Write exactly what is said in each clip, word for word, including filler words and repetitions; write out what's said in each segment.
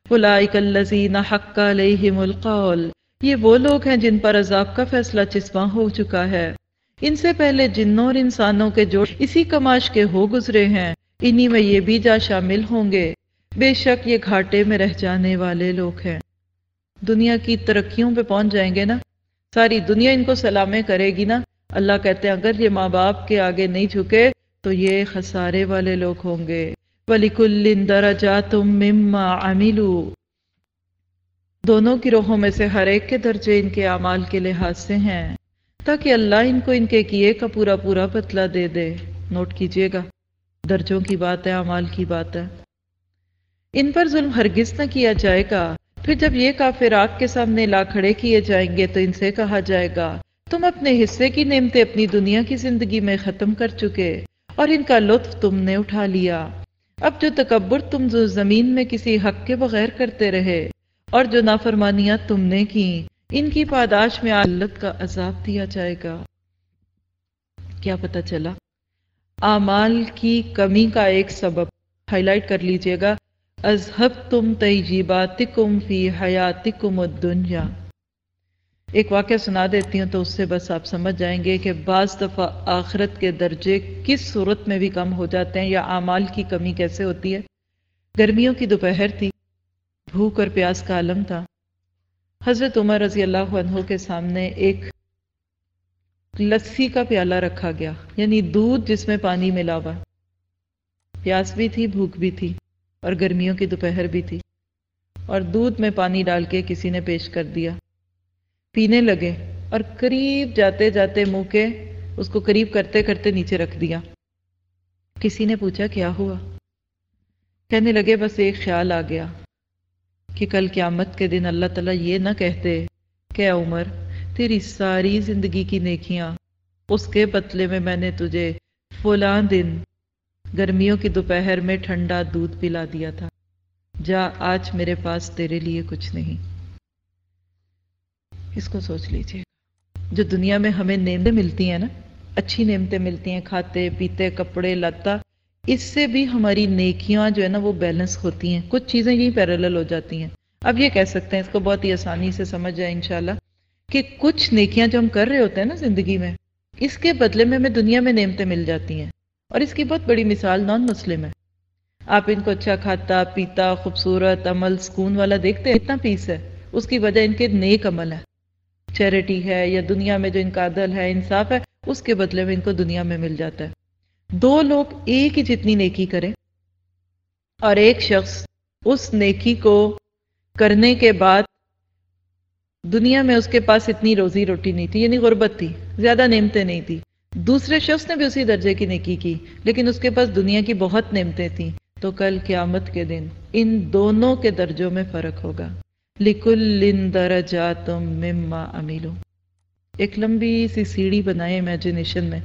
اولئک الذین حق علیہم القول، یہ وہ لوگ ہیں جن پر عذاب کا فیصلہ چسپاں ہو چکا ہے۔ ان سے پہلے جنوں اور انسانوں کے جوڑ اسی کماش کے ہو گزرے ہیں، انہی میں یہ بھی جا شامل ہوں گے، بے شک یہ گھاٹے میں رہ جانے والے لوگ ہیں۔ دنیا کی ترقیوں پہ پہنچ جائیں گے نا، ساری دنیا ان کو سلامیں کرے گی نا، اللہ کہتے ہیں اگر یہ ماں باپ کے آگے نہیں جھکے تو یہ خسارے والے لوگ ہوں گے۔ وَلِكُلٍّ دَرَجَاتٌ مِّمَّا عَمِلُوا، دونوں گروہوں میں سے ہر ایک کے درجے ان کے اعمال کے لحاظ سے ہیں، تاکہ اللہ ان کو ان کے کیے کا پورا پورا بدلہ دے دے۔ نوٹ کیجئے گا، درجوں کی بات ہے، اعمال کی بات ہے۔ ان پر ظلم ہرگز نہ کیا جائے گا۔ پھر جب یہ کافر آگ کے سامنے لا کھڑے کیے جائیں گے تو ان سے کہا جائے گا تم اپنے حصے کی نعمتیں اپنی دنیا کی زندگی میں ختم کر چکے اور ان کا لطف تم نے اٹھا لیا۔ اب جو تکبر تم جو زمین میں کسی حق کے بغیر کرتے رہے اور جو نافرمانیاں تم نے کی، ان کی پاداش میں اللہ کا عذاب دیا جائے گا۔ کیا پتہ چلا؟ اعمال کی کمی کا ایک سبب ہائی لائٹ کر لیجئے گا، اذہبتم طیباتکم فی حیاتکم الدنیا۔ ایک واقعہ سنا دیتی ہوں تو اس سے بس آپ سمجھ جائیں گے کہ بعض دفعہ آخرت کے درجے کس صورت میں بھی کم ہو جاتے ہیں یا اعمال کی کمی کیسے ہوتی ہے۔ گرمیوں کی دوپہر تھی، بھوک اور پیاس کا عالم تھا۔ حضرت عمر رضی اللہ عنہ کے سامنے ایک لسی کا پیالہ رکھا گیا، یعنی دودھ جس میں پانی ملا ہوا۔ پیاس بھی تھی، بھوک بھی تھی، اور گرمیوں کی دوپہر بھی تھی، اور دودھ میں پانی ڈال کے کسی نے پیش کر دیا۔ پینے لگے اور قریب جاتے جاتے منہ کے اس کو قریب کرتے کرتے نیچے رکھ دیا۔ کسی نے پوچھا کیا ہوا؟ کہنے لگے بس ایک خیال آ گیا کہ کل قیامت کے دن اللہ تعالیٰ یہ نہ کہتے کہ اے عمر تیری ساری زندگی کی نیکیاں اس کے بدلے میں میں نے تجھے فلاں دن گرمیوں کی دوپہر میں ٹھنڈا دودھ پلا دیا تھا، جا آج میرے پاس تیرے لیے کچھ نہیں۔ اس کو سوچ لیجئے، جو دنیا میں ہمیں نعمتیں ملتی ہیں نا، اچھی نعمتیں ملتی ہیں، کھاتے پیتے کپڑے لتا، اس سے بھی ہماری نیکیاں جو ہے نا وہ بیلنس ہوتی ہیں، کچھ چیزیں یہی پیرالل ہو جاتی ہیں۔ اب یہ کہہ سکتے ہیں، اس کو بہت ہی آسانی سے سمجھ جائیں انشاءاللہ، کہ کچھ نیکیاں جو ہم کر رہے ہوتے ہیں نا زندگی میں، اس کے بدلے میں ہمیں دنیا میں نعمتیں مل جاتی ہیں۔ اور اس کی بہت بڑی مثال نان مسلم ہے۔ آپ ان کو اچھا کھاتا پیتا خوبصورت عمل سکون والا دیکھتے ہیں، اتنا پیس ہے، اس کی وجہ ان کے نیک عمل ہے، چیریٹی ہے، یا دنیا میں جو ان کا عدل ہے انصاف ہے، اس کے بدلے میں ان کو دنیا میں مل جاتا ہے۔ دو لوگ ایک ہی جتنی نیکی کریں اور ایک شخص اس نیکی کو کرنے کے بعد دنیا میں اس کے پاس اتنی روزی روٹی نہیں تھی، یعنی غربت تھی، زیادہ نعمتیں نہیں تھی، دوسرے شخص نے بھی اسی درجے کی نیکی کی لیکن اس کے پاس دنیا کی بہت نعمتیں تھیں، تو کل قیامت کے دن ان دونوں کے درجوں میں فرق ہوگا۔ لِكُلٍّ دَرَجَاتٌ مِّمَّا عَمِلُوا۔ ایک لمبی سی سیڑھی بنائے امیجنیشن میں،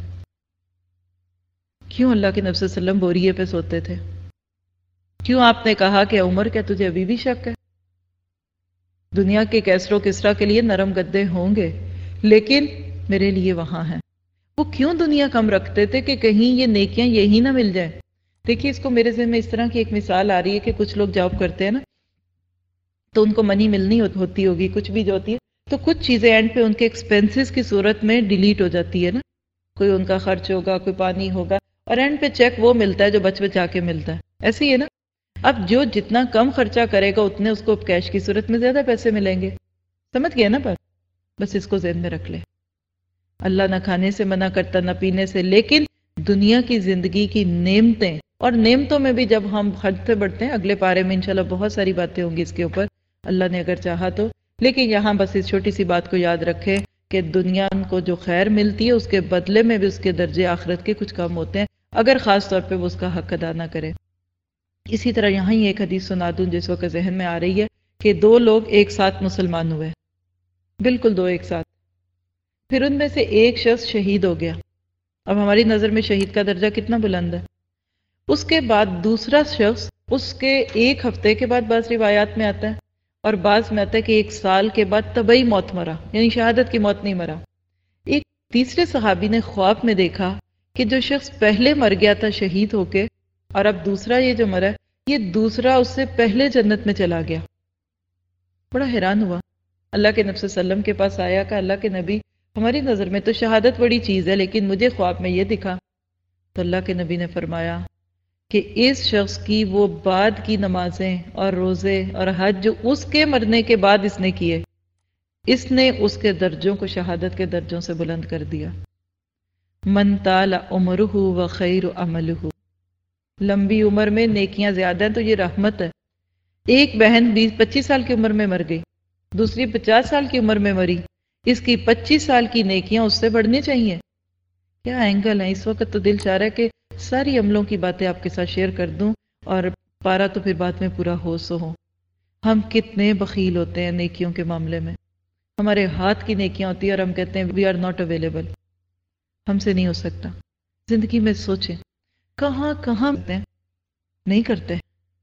کیوں اللہ کے نبی صلی اللہ علیہ وسلم بوریے پہ سوتے تھے؟ کیوں آپ نے کہا کہ عمر کیا تجھے ابھی بھی شک ہے؟ دنیا کے کیسر و کسرا کے لیے نرم گدے ہوں گے لیکن میرے لیے وہاں ہیں۔ وہ کیوں دنیا کم رکھتے تھے کہ کہیں یہ نیکیاں یہی نہ مل جائیں؟ دیکھیے اس کو میرے ذہن میں اس طرح کی ایک مثال آ رہی ہے کہ کچھ لوگ جاب کرتے ہیں نا تو ان کو منی ملنی ہوتی ہوگی، کچھ بھی جو ہوتی ہے، تو کچھ چیزیں اینڈ پہ ان کے ایکسپینسز کی صورت میں ڈیلیٹ ہو جاتی ہے نا، کوئی ان کا خرچ ہوگا، کوئی پانی ہوگا، اور اینڈ پہ چیک وہ ملتا ہے جو بچ بچا کے ملتا ہے، ایسے ہی ہے نا۔ اب جو جتنا کم خرچہ کرے گا اتنے اس کو کیش کی صورت میں زیادہ پیسے ملیں گے، سمجھ گئے نا بات؟ بس اس کو ذہن میں رکھ لے۔ اللہ نہ کھانے سے منع کرتا نہ پینے سے، لیکن دنیا کی زندگی کی نعمتیں، اور نعمتوں میں بھی جب ہم بڑھتے بڑھتے ہیں، اگلے پارے میں انشاءاللہ بہت ساری باتیں ہوں گی اس کے اوپر، اللہ نے اگر چاہا تو، لیکن یہاں بس اس چھوٹی سی بات کو یاد رکھے کہ دنیا کو جو خیر ملتی ہے اس کے بدلے میں بھی اس کے درجے آخرت کے کچھ کم ہوتے ہیں اگر خاص طور پہ وہ اس کا حق ادا نہ کرے۔ اسی طرح یہاں ہی ایک حدیث سنا دوں جس وقت ذہن میں آ رہی ہے کہ دو لوگ ایک ساتھ مسلمان ہوئے، بالکل دو ایک ساتھ، پھر ان میں سے ایک شخص شہید ہو گیا۔ اب ہماری نظر میں شہید کا درجہ کتنا بلند ہے۔ اس کے بعد دوسرا شخص اس کے ایک ہفتے کے بعد بعض روایات میں آتا ہے اور بعض میں آتا ہے کہ ایک سال کے بعد طبعی موت مرا، یعنی شہادت کی موت نہیں مرا۔ ایک تیسرے صحابی نے خواب میں دیکھا کہ جو شخص پہلے مر گیا تھا شہید ہو کے، اور اب دوسرا یہ جو مرا ہے، یہ دوسرا اس سے پہلے جنت میں چلا گیا، بڑا حیران ہوا، اللہ کے نبی صلی اللہ علیہ وسلم کے پاس آیا کہ اللہ کے نبی ہماری نظر میں تو شہادت بڑی چیز ہے، لیکن مجھے خواب میں یہ دکھا۔ تو اللہ کے نبی نے فرمایا کہ اس شخص کی وہ بعد کی نمازیں اور روزے اور حج جو اس کے مرنے کے بعد اس نے کیے، اس نے اس کے درجوں کو شہادت کے درجوں سے بلند کر دیا۔ من طال عمرہ و خیر عملہ، لمبی عمر میں نیکیاں زیادہ ہیں تو یہ رحمت ہے۔ ایک بہن بیس پچیس سال کی عمر میں مر گئی، دوسری پچاس سال کی عمر میں مری، اس کی پچیس سال کی نیکیاں اس سے بڑھنی چاہیے۔ کیا اینگل ہے! اس وقت تو دل چاہ رہا ہے کہ ساری عملوں کی باتیں آپ کے ساتھ شیئر کر دوں، اور پارا تو پھر بعد میں پورا ہو سو ہو۔ ہم کتنے بخیل ہوتے ہیں نیکیوں کے معاملے میں، ہمارے ہاتھ کی نیکیاں ہوتی ہیں اور ہم کہتے ہیں وی آر ناٹ اویلیبل، ہم سے نہیں ہو سکتا۔ زندگی میں سوچیں کہاں کہاں کرتے ہیں، نہیں کرتے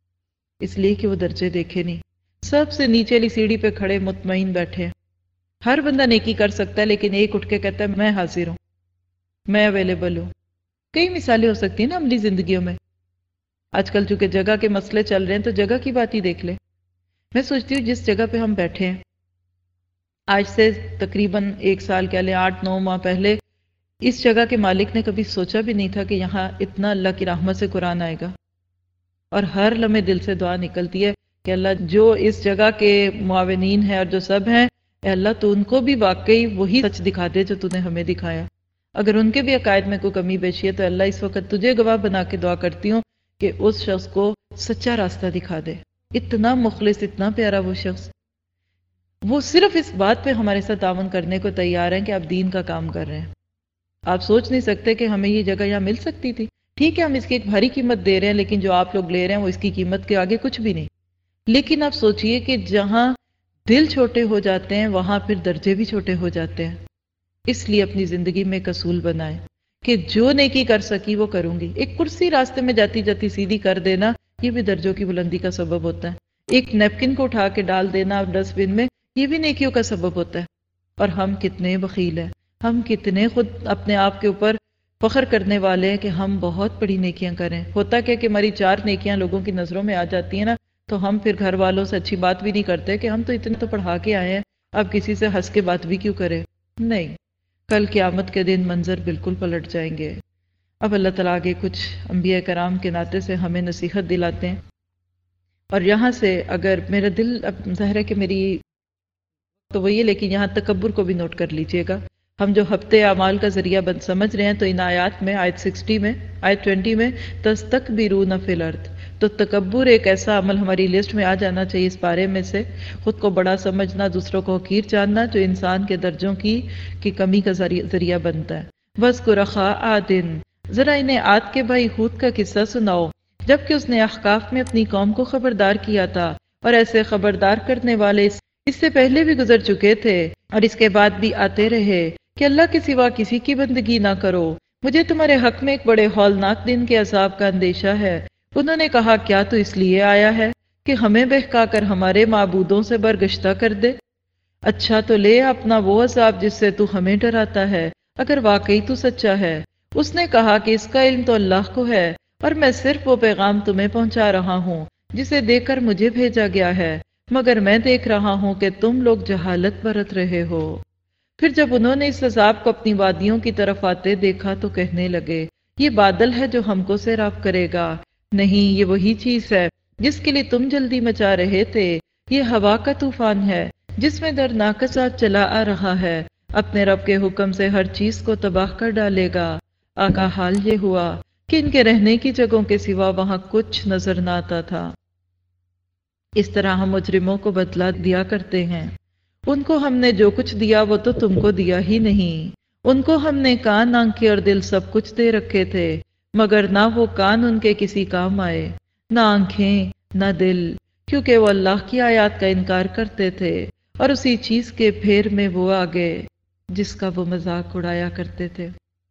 اس لیے کہ وہ درجے دیکھے نہیں، سب سے نیچے والی سیڑھی پہ کھڑے مطمئن بیٹھے ہیں۔ ہر بندہ نیکی کر سکتا ہے، لیکن ایک اٹھ کے کہتا ہے میں حاضر ہوں، میں اویلیبل ہوں۔ کئی مثالیں ہو سکتی ہیں نا عملی زندگیوں میں۔ آج کل چونکہ جگہ کے مسئلے چل رہے ہیں تو جگہ کی بات ہی دیکھ لیں۔ میں سوچتی ہوں جس جگہ پہ ہم بیٹھے ہیں، آج سے تقریباً ایک سال کہہ لیں آٹھ نو ماہ پہلے، اس جگہ کے مالک نے کبھی سوچا بھی نہیں تھا کہ یہاں اتنا اللہ کی رحمت سے قرآن آئے گا، اور ہر لمحے دل سے دعا نکلتی ہے کہ اللہ جو اس جگہ کے معاونین ہیں اور جو سب ہیں، اے اللہ تو ان کو بھی واقعی وہی سچ دکھا دے جو تو نے ہمیں دکھایا۔ اگر ان کے بھی عقائد میں کوئی کمی بیشی ہے تو اللہ اس وقت تجھے گواہ بنا کے دعا کرتی ہوں کہ اس شخص کو سچا راستہ دکھا دے۔ اتنا مخلص، اتنا پیارا وہ شخص، وہ صرف اس بات پہ ہمارے ساتھ تعاون کرنے کو تیار ہیں کہ آپ دین کا کام کر رہے ہیں۔ آپ سوچ نہیں سکتے کہ ہمیں یہ جگہ یہاں مل سکتی تھی۔ ٹھیک ہے ہم اس کی ایک بھاری قیمت دے رہے ہیں، لیکن جو آپ لوگ لے رہے ہیں وہ اس کی قیمت کے آگے کچھ بھی نہیں۔ لیکن آپ سوچئے کہ جہاں دل چھوٹے ہو جاتے ہیں وہاں پھر درجے بھی چھوٹے ہو جاتے ہیں۔ اس لیے اپنی زندگی میں ایک اصول بنائیں کہ جو نیکی کر سکی وہ کروں گی۔ ایک کرسی راستے میں جاتی جاتی سیدھی کر دینا، یہ بھی درجوں کی بلندی کا سبب ہوتا ہے۔ ایک نیپکن کو اٹھا کے ڈال دینا ڈسٹ بن میں، یہ بھی نیکیوں کا سبب ہوتا ہے۔ اور ہم کتنے بخیل ہیں، ہم کتنے خود اپنے آپ کے اوپر فخر کرنے والے ہیں کہ ہم بہت بڑی نیکیاں کریں۔ ہوتا کیا کہ ہماری چار نیکیاں لوگوں کی نظروں میں آ جاتی ہیں نا، تو ہم پھر گھر والوں سے اچھی بات بھی نہیں کرتے کہ ہم تو اتنے تو پڑھا کے آئے ہیں، اب کسی سے ہنس کے بات بھی کیوں کرے۔ نہیں، کل قیامت کے دن منظر بالکل پلٹ جائیں گے۔ اب اللہ تعالیٰ آگے کچھ انبیاء کرام کے ناطے سے ہمیں نصیحت دلاتے ہیں، اور یہاں سے اگر میرا دل اب ظاہر ہے کہ میری تو وہی ہے، لیکن یہاں تکبر کو بھی نوٹ کر لیجئے گا۔ ہم جو ہفتے اعمال کا ذریعہ بند سمجھ رہے ہیں، تو ان آیات میں آیت سکسٹی میں آیت ٹوینٹی میں تستکبرون فی الارض، تو تکبر ایک ایسا عمل ہماری لسٹ میں آ جانا چاہیے اس بارے میں سے، خود کو بڑا سمجھنا، دوسروں کو حقیر جاننا، جو انسان کے درجوں کی کی کمی کا ذریعہ بنتا ہے۔ وَاذْكُرْ أَخَا عَادٍ، ذرا انہیں عاد کے بھائی ہود کا قصہ سناؤ، جبکہ اس نے احقاف میں اپنی قوم کو خبردار کیا تھا، اور ایسے خبردار کرنے والے اس سے پہلے بھی گزر چکے تھے اور اس کے بعد بھی آتے رہے کہ اللہ کے سوا کسی کی بندگی نہ کرو، مجھے تمہارے حق میں ایک بڑے ہولناک دن کے عذاب کا اندیشہ ہے۔ انہوں نے کہا کیا تو اس لیے آیا ہے کہ ہمیں بہکا کر ہمارے معبودوں سے برگشتہ کر دے؟ اچھا تو لے اپنا وہ عذاب جس سے تو ہمیں ڈراتا ہے، اگر واقعی تو سچا ہے۔ اس نے کہا کہ اس کا علم تو اللہ کو ہے، اور میں صرف وہ پیغام تمہیں پہنچا رہا ہوں جسے دے کر مجھے بھیجا گیا ہے، مگر میں دیکھ رہا ہوں کہ تم لوگ جہالت برت رہے ہو۔ پھر جب انہوں نے اس عذاب کو اپنی وادیوں کی طرف آتے دیکھا تو کہنے لگے یہ بادل ہے جو ہم کو سیراب کرے گا۔ نہیں، یہ وہی چیز ہے جس کے لیے تم جلدی مچا رہے تھے۔ یہ ہوا کا طوفان ہے جس میں دردناک عذاب چلا آ رہا ہے، اپنے رب کے حکم سے ہر چیز کو تباہ کر ڈالے گا۔ آقا حال یہ ہوا کہ ان کے رہنے کی جگہوں کے سوا وہاں کچھ نظر نہ آتا تھا۔ اس طرح ہم مجرموں کو بدلہ دیا کرتے ہیں۔ ان کو ہم نے جو کچھ دیا وہ تو تم کو دیا ہی نہیں۔ ان کو ہم نے کان، آنکھیں اور دل سب کچھ دے رکھے تھے، مگر نہ وہ کان ان کے کسی کام آئے، نہ آنکھیں، نہ دل، کیونکہ وہ اللہ کی آیات کا انکار کرتے تھے، اور اسی چیز کے پھیر میں وہ آ گئے جس کا وہ مذاق اڑایا کرتے تھے۔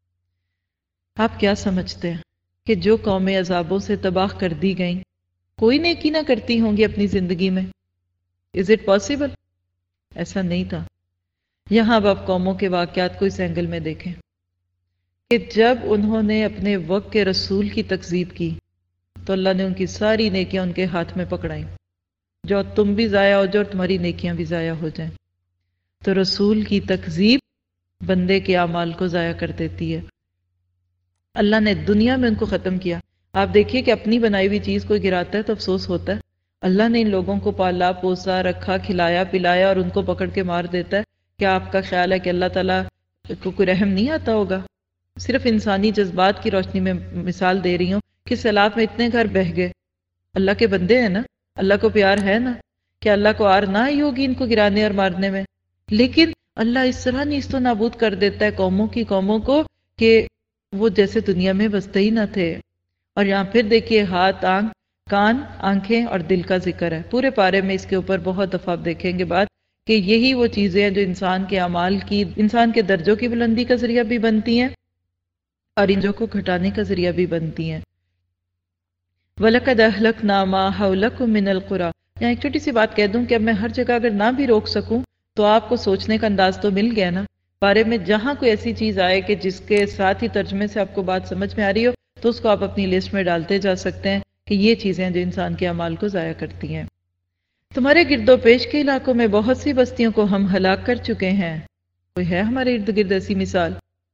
آپ کیا سمجھتے ہیں کہ جو قومیں عذابوں سے تباہ کر دی گئیں کوئی نیکی نہ کرتی ہوں گی اپنی زندگی میں؟ Is it possible? ایسا نہیں تھا۔ یہاں اب آپ قوموں کے واقعات کو اس اینگل میں دیکھیں کہ جب انہوں نے اپنے وقت کے رسول کی تکذیب کی تو اللہ نے ان کی ساری نیکیاں ان کے ہاتھ میں پکڑائیں۔ جو تم بھی ضائع ہو جاؤ اور تمہاری نیکیاں بھی ضائع ہو جائیں۔ تو رسول کی تکذیب بندے کے اعمال کو ضائع کر دیتی ہے۔ اللہ نے دنیا میں ان کو ختم کیا۔ آپ دیکھیے کہ اپنی بنائی ہوئی چیز کوئی گراتا ہے تو افسوس ہوتا ہے، اللہ نے ان لوگوں کو پالا پوسا رکھا کھلایا پلایا اور ان کو پکڑ کے مار دیتا ہے۔ کیا آپ کا خیال ہے کہ اللہ تعالیٰ کو کوئی رحم نہیں آتا ہوگا؟ صرف انسانی جذبات کی روشنی میں مثال دے رہی ہوں کہ سیلاب میں اتنے گھر بہہ گئے، اللہ کے بندے ہیں نا، اللہ کو پیار ہے نا، کہ اللہ کو آر نہ آئی ہوگی ان کو گرانے اور مارنے میں؟ لیکن اللہ اس طرح نیست و نابود کر دیتا ہے قوموں کی قوموں کو کہ وہ جیسے دنیا میں بستے ہی نہ تھے۔ اور یہاں پھر دیکھیے ہاتھ آنکھ کان آنکھیں اور دل کا ذکر ہے پورے پارے میں۔ اس کے اوپر بہت دفعہ آپ دیکھیں گے بات کہ یہی وہ چیزیں ہیں جو انسان کے اعمال کی، انسان کے درجوں کی بلندی کا ذریعہ بھی بنتی ہیں اور انجوں کو گھٹانے کا ذریعہ بھی بنتی ہیں۔ وَلَقَدْ أَهْلَكْنَا مَا حَوْلَكُم مِّنَ الْقُرَىٰ۔ یہاں ایک چھوٹی سی بات کہہ دوں کہ اب میں ہر جگہ اگر نہ بھی روک سکوں تو آپ کو سوچنے کا انداز تو مل گیا نا، بارے میں جہاں کوئی ایسی چیز آئے کہ جس کے ساتھ ہی ترجمے سے آپ کو بات سمجھ میں آ رہی ہو تو اس کو آپ اپنی لسٹ میں ڈالتے جا سکتے ہیں کہ یہ چیزیں جو انسان کے اعمال کو ضائع کرتی ہیں۔ تمہارے گرد و پیش کے علاقوں میں بہت سی بستیوں کو ہم ہلاک کر چکے ہیں۔ کوئی ہے ہمارے ارد گرد ایسی مثال؟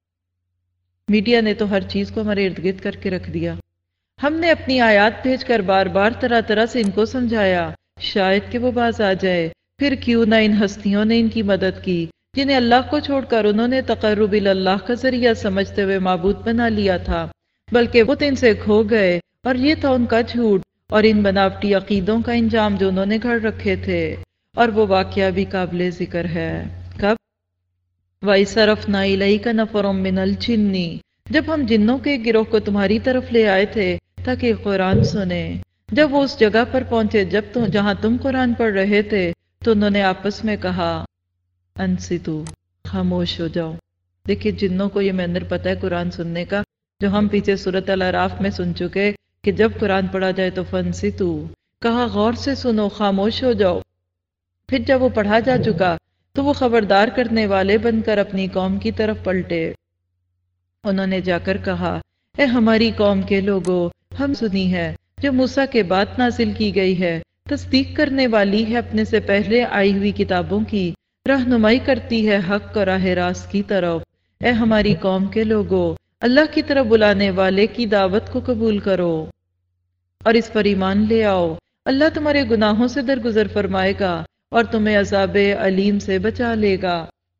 میڈیا نے تو ہر چیز کو ہمارے ارد گرد کر کے رکھ دیا۔ ہم نے اپنی آیات بھیج کر بار بار طرح طرح سے ان کو سمجھایا، شاید کہ وہ باز آ جائے۔ پھر کیوں نہ ان ہستیوں نے ان کی مدد کی جنہیں اللہ کو چھوڑ کر انہوں نے تقرب اللہ کا ذریعہ سمجھتے ہوئے معبود بنا لیا تھا، بلکہ وہ ان سے کھو گئے اور یہ تھا ان کا جھوٹ اور ان بناوٹی عقیدوں کا انجام جو انہوں نے گھڑ رکھے تھے۔ اور وہ واقعہ بھی قابل ذکر ہے۔ کب؟ وَإِصْرَفْنَا إِلَيْكَ نَفَرٌ مِّنَ الْجِنِّ، جب ہم جنوں کے گروہ کو تمہاری طرف لے آئے تھے تاکہ قرآن سنیں۔ جب وہ اس جگہ پر پہنچے جب تم جہاں تم قرآن پڑھ رہے تھے تو انہوں نے آپس میں کہا انصتو، خاموش ہو جاؤ۔ دیکھیے جنوں کو یہ منظر پتہ ہے قرآن سننے کا، جو ہم پیچھے سورۃ الاعراف میں سن چکے کہ جب قرآن پڑھا جائے تو فانصتو، کہا غور سے سنو، خاموش ہو جاؤ۔ پھر جب وہ پڑھا جا چکا تو وہ خبردار کرنے والے بن کر اپنی قوم کی طرف پلٹے۔ انہوں نے جا کر کہا اے ہماری قوم کے لوگوں، ہم سنی ہے جو موسیٰ کے بعد نازل کی گئی ہے، تصدیق کرنے والی ہے اپنے سے پہلے آئی ہوئی کتابوں کی، رہنمائی کرتی ہے حق اور راہ راست کی طرف۔ اے ہماری قوم کے لوگوں، اللہ کی طرف بلانے والے کی دعوت کو قبول کرو اور اس پر ایمان لے آؤ۔ اللہ تمہارے گناہوں سے درگزر فرمائے گا اور تمہیں عذاب علیم سے بچا لے گا۔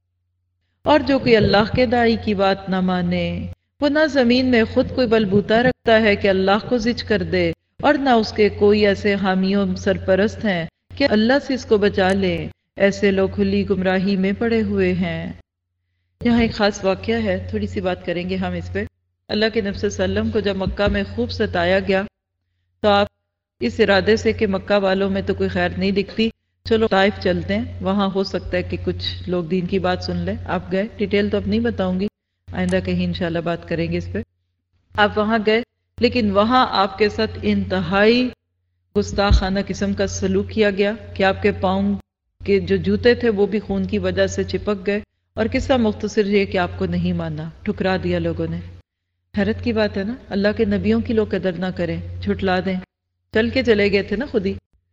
اور جو کوئی اللہ کے داعی کی بات نہ مانے، وہ نہ زمین میں خود کوئی بلبوتا رکھتا ہے کہ اللہ کو زج کر دے، اور نہ اس کے کوئی ایسے حامیوں سرپرست ہیں کہ اللہ سے اس کو بچا لے۔ ایسے لوگ کھلی گمراہی میں پڑے ہوئے ہیں۔ یہاں ایک خاص واقعہ ہے، تھوڑی سی بات کریں گے ہم اس پہ۔ اللہ کے نبی صلی اللہ علیہ وسلم کو جب مکہ میں خوب ستایا گیا تو آپ اس ارادے سے کہ مکہ والوں میں تو کوئی خیر نہیں دکھتی، چلو طائف چلتے ہیں، وہاں ہو سکتا ہے کہ کچھ لوگ دین کی بات سن لیں۔ آپ گئے، ڈیٹیل تو اب نہیں بتاؤں گی، آئندہ کہیں انشاءاللہ بات کریں گے اس پہ۔ آپ وہاں گئے لیکن وہاں آپ کے ساتھ انتہائی گستاخانہ قسم کا سلوک کیا گیا کہ آپ کے پاؤں کے جو جوتے تھے وہ بھی خون کی وجہ سے چپک گئے، اور قصہ مختصر یہ کہ آپ کو نہیں مانا، ٹھکرا دیا لوگوں نے۔ حیرت کی بات ہے نا، اللہ کے نبیوں کی لوگ قدر نہ کریں، جھٹلا دیں، چل کے چلے گئے تھے نا خود ہی۔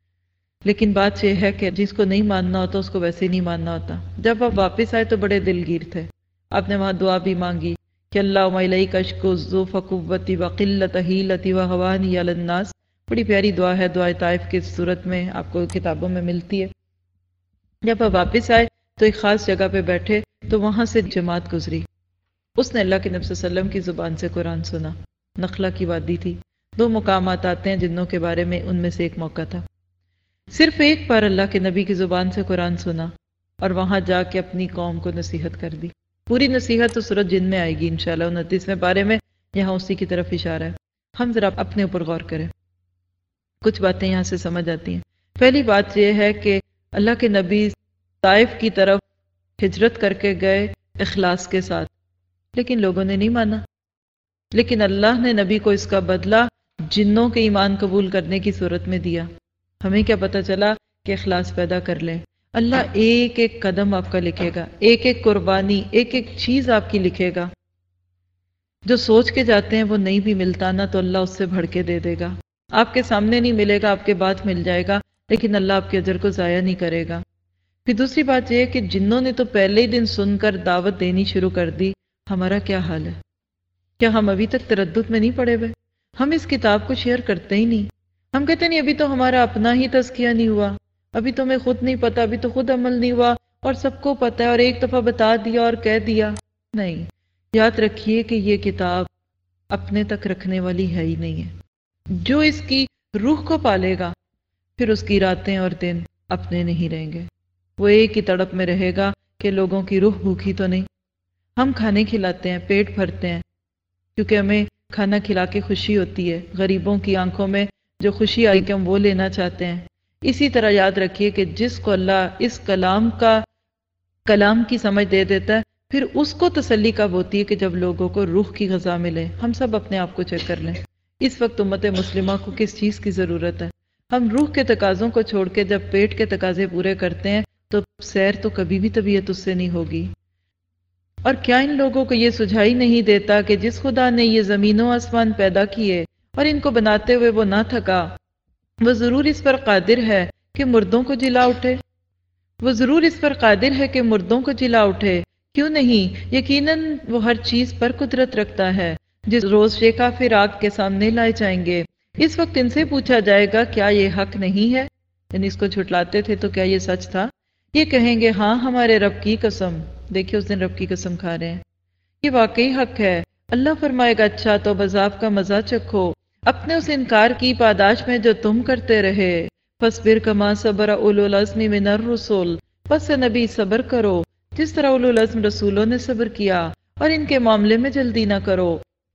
لیکن بات یہ ہے کہ جس کو نہیں ماننا ہوتا اس کو ویسے نہیں ماننا ہوتا۔ جب آپ واپس آئے تو بڑے دلگیر تھے، آپ نے وہاں دعا بھی مانگی کہ اللہم الیک اشکو ضعف قوتی وقلت حیلتی وہوانی علی الناس۔ بڑی پیاری دعا ہے، دعائے طائف کی صورت میں آپ کو کتابوں میں ملتی ہے۔ جب آپ واپس آئے تو ایک خاص جگہ پہ بیٹھے تو وہاں سے جماعت گزری، اس نے اللہ کے نبی صلی اللہ علیہ وسلم کی زبان سے قرآن سنا۔ نخلا کی وادی تھی، دو مقامات آتے ہیں جنوں کے بارے میں، ان میں سے ایک موقع تھا۔ صرف ایک بار اللہ کے نبی کی زبان سے قرآن سنا اور وہاں جا کے اپنی قوم کو نصیحت کر دی۔ پوری نصیحت تو سورۃ جن میں آئے گی انشاءاللہ انتیسویں پارے میں، یہاں اسی کی طرف اشارہ ہے۔ ہم ذرا اپنے اوپر غور کریں، کچھ باتیں یہاں سے سمجھ آتی ہیں۔ پہلی بات یہ ہے کہ اللہ کے نبی طائف کی طرف ہجرت کر کے گئے اخلاص کے ساتھ، لیکن لوگوں نے نہیں مانا۔ لیکن اللہ نے نبی کو اس کا بدلہ جنوں کے ایمان قبول کرنے کی صورت میں دیا۔ ہمیں کیا پتہ چلا کہ اخلاص پیدا کر لیں۔ اللہ ایک ایک قدم آپ کا لکھے گا، ایک ایک قربانی، ایک ایک چیز آپ کی لکھے گا۔ جو سوچ کے جاتے ہیں وہ نہیں بھی ملتا نا تو اللہ اس سے بڑھ کے دے دے گا۔ آپ کے سامنے نہیں ملے گا، آپ کے بعد مل جائے گا، لیکن اللہ آپ کے اجر کو ضائع نہیں کرے گا۔ پھر دوسری بات یہ ہے کہ جنوں نے تو پہلے ہی دن سن کر دعوت دینی شروع کر دی، ہمارا کیا حال ہے؟ کیا ہم ابھی تک تردد میں نہیں پڑے ہوئے؟ ہم اس کتاب کو شیئر کرتے ہی نہیں۔ ہم کہتے نہیں ابھی تو ہمارا اپنا ہی تزکیہ نہیں ہوا، ابھی تو ہمیں خود نہیں پتا، ابھی تو خود عمل نہیں ہوا، اور سب کو پتا ہے اور ایک دفعہ بتا دیا اور کہہ دیا۔ نہیں، یاد رکھیے کہ یہ کتاب اپنے تک رکھنے والی ہے ہی نہیں ہے۔ جو اس کی روح کو پالے گا پھر اس کی راتیں اور دن اپنے نہیں رہیں گے، وہ ایک ہی تڑپ میں رہے گا کہ لوگوں کی روح بھوکی تو نہیں۔ ہم کھانے کھلاتے ہیں، پیٹ بھرتے ہیں، کیونکہ ہمیں کھانا کھلا کے خوشی ہوتی ہے، غریبوں کی آنکھوں میں جو خوشی آئی کہ ہم وہ لینا چاہتے ہیں۔ اسی طرح یاد رکھیے کہ جس کو اللہ اس کلام کا کلام کی سمجھ دے دیتا ہے، پھر اس کو تسلی کب ہوتی ہے کہ جب لوگوں کو روح کی غذا ملے۔ ہم سب اپنے آپ کو چیک کر لیں، اس وقت امت مسلمہ کو کس چیز کی ضرورت ہے؟ ہم روح کے تقاضوں کو چھوڑ کے جب پیٹ کے تقاضے پورے کرتے ہیں تو سیر تو کبھی بھی طبیعت اس سے نہیں ہوگی۔ اور کیا ان لوگوں کو یہ سجھائی نہیں دیتا کہ جس خدا نے یہ زمین و آسمان پیدا کیے اور ان کو بناتے ہوئے وہ نہ تھکا، وہ ضرور اس پر قادر ہے کہ مردوں کو جلا اٹھے؟ وہ ضرور اس پر قادر ہے کہ مردوں کو جلا اٹھے، کیوں نہیں؟ یقیناً وہ ہر چیز پر قدرت رکھتا ہے۔ جس روز یہ کافر آگ کے سامنے لائے جائیں گے، اس وقت ان سے پوچھا جائے گا کیا یہ حق نہیں ہے؟ یعنی اس کو جھٹلاتے تھے تو کیا یہ سچ تھا؟ یہ کہیں گے ہاں ہمارے رب کی قسم۔ دیکھیے اس دن رب کی قسم کھا رہے ہیں، یہ واقعی حق ہے۔ اللہ فرمائے گا اچھا تو عذاب کا مزہ چکھو اپنے اس انکار کی پاداش میں جو تم کرتے رہے۔ فاصبر کما صبر اولو العزم من الرسل، پس نبی صبر کرو جس طرح اولو العزم رسولوں نے صبر کیا، اور ان کے معاملے میں جلدی نہ کرو۔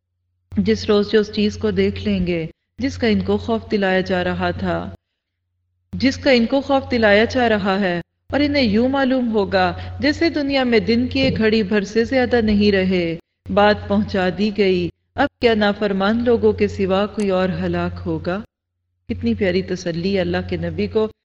جس روز جو اس چیز کو دیکھ لیں گے جس کا ان کو خوف دلایا جا رہا تھا، جس کا ان کو خوف دلایا جا رہا ہے، اور انہیں یوں معلوم ہوگا جیسے دنیا میں دن کی ایک گھڑی بھر سے زیادہ نہیں رہے، بات پہنچا دی گئی، اب کیا نافرمان لوگوں کے سوا کوئی اور ہلاک ہوگا؟ کتنی پیاری تسلی ہے اللہ کے نبی کو